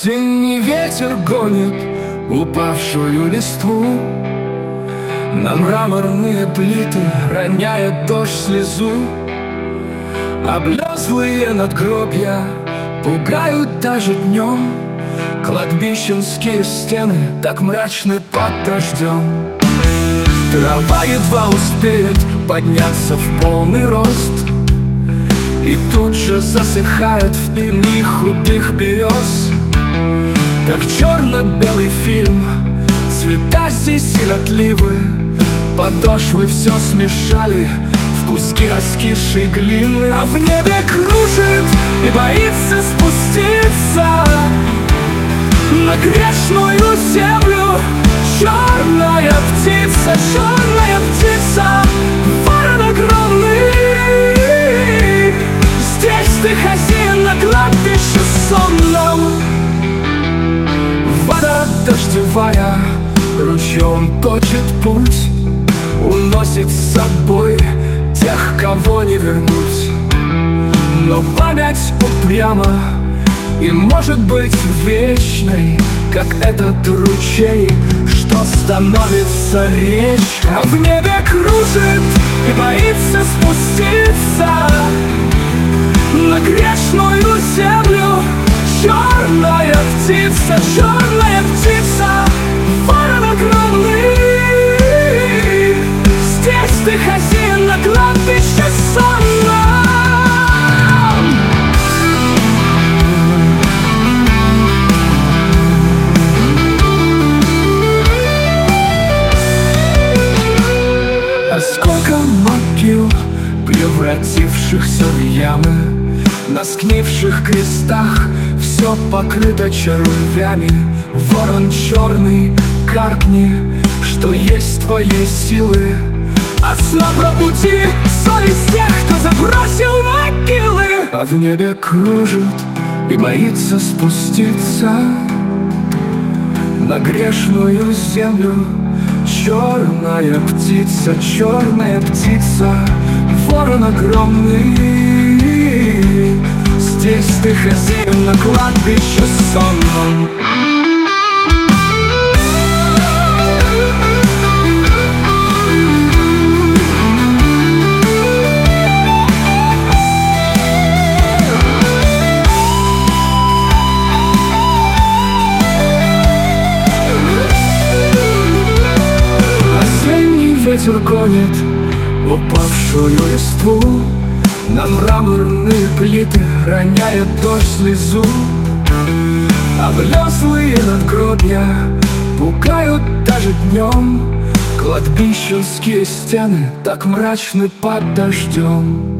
Осенний ветер гонит упавшую листву на мраморные плиты, роняет дождь слезу. Облезлые надгробья пугают даже днем, кладбищенские стены так мрачны под дождем. Трава едва успеет подняться в полный рост, и тут же засыхает в тени худых берез. Как черно-белый фильм, цвета здесь сиротливы, подошвы все смешали в куски раскисшей глины. А в небе кружит и боится спуститься на грешную землю черная птица, ворон огромный. Здесь ты хозяин на кладбище сонном. Вода дождевая ручьем точит путь, уносит с собой тех, кого не вернуть. Но память упряма и может быть вечной, как этот ручей, что становится речкой. А в небе кружит и боится спуститься на грешную землю черная птица, ворон огромный. Здесь ты хозяин на кладбище сонном. А сколько могил, превратившихся в ямы, на сгнивших крестах все покрыто червями. Ворон черный, каркни, что есть твоей силы. Осла пробуди совесть тех, кто забросил могилы. А в небе кружит и боится спуститься на грешную землю черная птица, ворон огромный. Здесь ты хозяин на кладбище сонном. Осенний ветер гонит упавшую листву на мраморные плиты, роняет дождь слезу. Облезлые надгробья пугают даже днем, кладбищенские стены так мрачны под дождем.